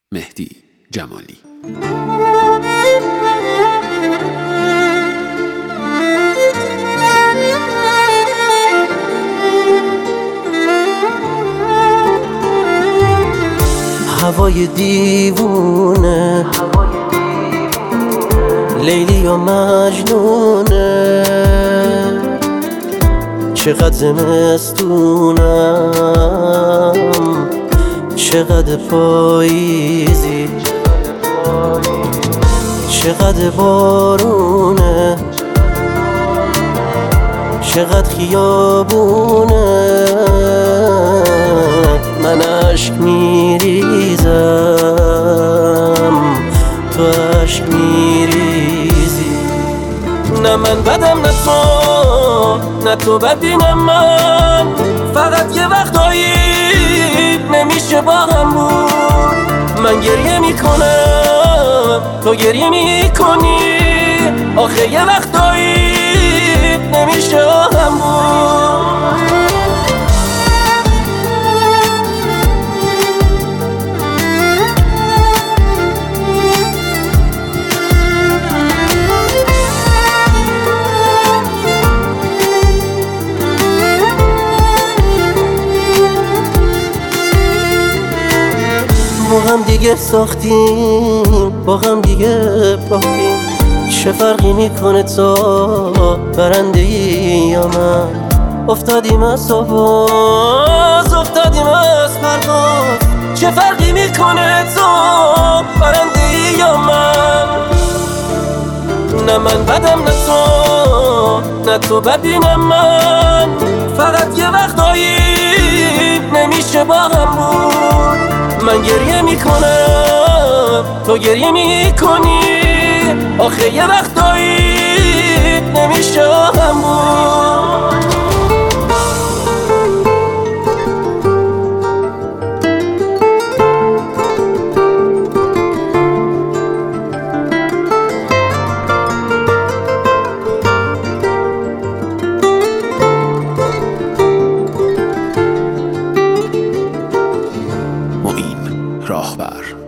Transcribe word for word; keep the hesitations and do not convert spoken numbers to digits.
مهدی جمالی. هوای دیوونه لیلی و مجنونه، چقدر زمستونم چقدر پاییزی، چقدر بارونه، چقدر خیابونه. من عشق میریزم تو عشق میریزی. نه من بدم نه تو، نه تو بدی نه من، فقط یه وقتایی نمیشه با هم بود. من گریه میکنم تو گریه میکنی، آخه یه وقتایی نمیشه با هم بود. با هم دیگه ساختیم، با هم دیگه باختیم، چه فرقی میکنه تو برنده ای یا من؟ افتادیم از آواز، افتادیم از پرواز، چه فرقی میکنه تو برنده ای یا من؟ نه من بدم نه تو، نه تو بدی نه من، فقط یه وقتایی نمیشه با هم بود. من گریه میکنم تو گریه میکنی، آخه یه وقتایی نمیشه هم بود. معین راهبر.